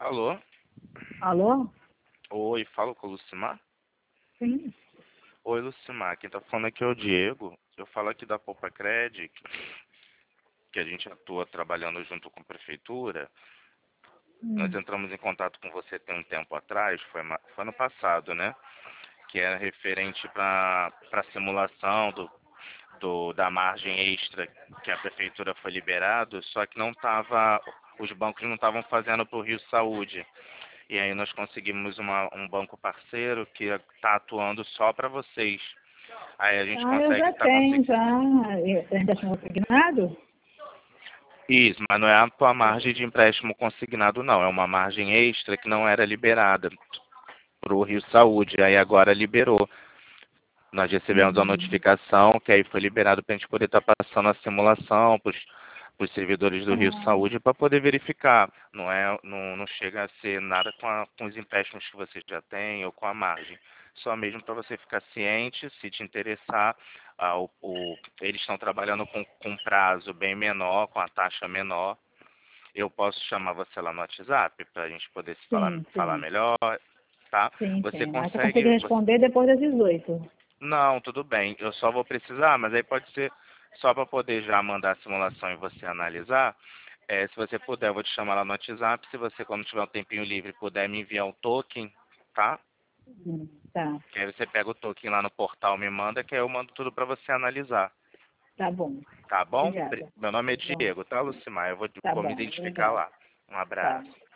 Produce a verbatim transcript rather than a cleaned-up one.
Alô? Alô? Oi, falo com o Lucimar? Sim. Oi, Lucimar, quem tá falando aqui é o Diego. Eu falo aqui da Poupa Cred, que a gente atua trabalhando junto com a prefeitura. Nós Hum. entramos em contato com você tem um tempo atrás, foi, ma- foi ano passado, né? Que era referente para a simulação do, do, da margem extra que a prefeitura foi liberado, só que não tava, os bancos não estavam fazendo para o Rio Saúde. E aí nós conseguimos uma, um banco parceiro que está atuando só para vocês. Aí a gente Ah, eu consegue já estar tenho, conseguindo. já. Empréstimo consignado? Isso, mas não é a tua margem de empréstimo consignado, não. É uma margem extra que não era liberada para o Rio Saúde. Aí agora liberou. Nós recebemos a Hum. notificação que aí foi liberado para a gente poder estar passando a simulação para os servidores do Rio Ah, Saúde para poder verificar. Não, é, não, não chega a ser nada com, a, com os empréstimos que você já tem ou com a margem. Só mesmo para você ficar ciente, se te interessar, ah, o, o- eles estão trabalhando com, com prazo bem menor, com a taxa menor. Eu posso chamar você lá no WhatsApp para a gente poder se falar, sim, falar sim. melhor, tá? Sim, Você sim. Mas eu consigo consegue... você- responder depois das dezoito. Não, tudo bem. Eu só vou precisar, mas aí pode ser só para poder já mandar a simulação e você analisar. É, se você puder, eu vou te chamar lá no WhatsApp. Se você, quando tiver um tempinho livre, puder me enviar um token, tá? Hum, tá. Que aí você pega o token lá no portal, me manda, que aí eu mando tudo para você analisar. Tá bom. Tá bom? Bri- Obrigada. Meu nome é Bom, Diego, tá, Lucimar? Eu vou, tá vou me bom. identificar Obrigada. lá. Um Tá. abraço.